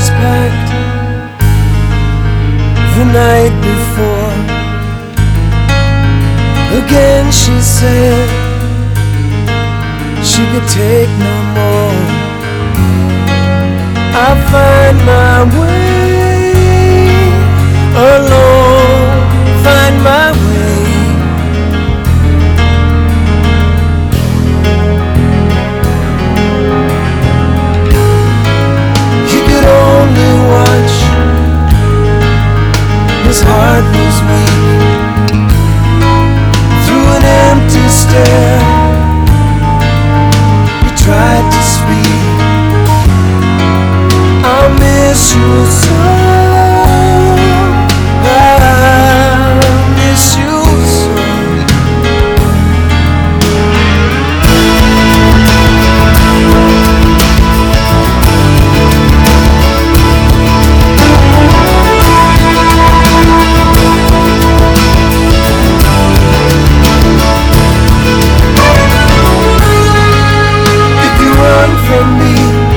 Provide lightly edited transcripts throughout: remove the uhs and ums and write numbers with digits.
was packed the night before. Again she said she could take no more. I'll find my way alone, find my way. He could only watch, his heart was weak. Through an empty stare, he tried to speak. I'll miss you so, I'll miss you so. If you run from me,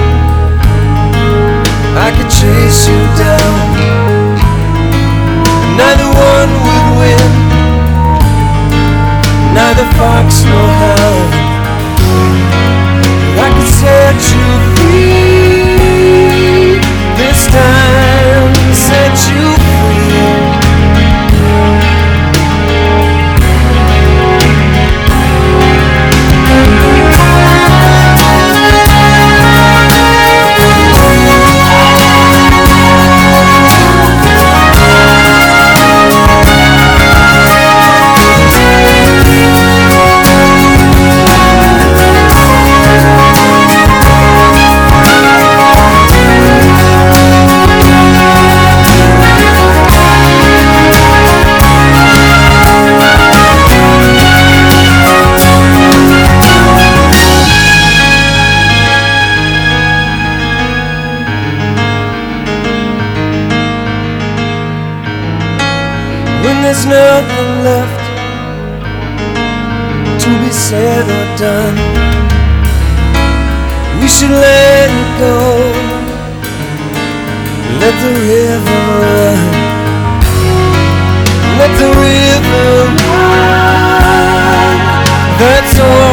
I could chase you down. Neither one would win, neither fox nor hound. I could set you free, this time set you free. When there's nothing left to be said or done, we should let it go, let the river run, let the river run. That's all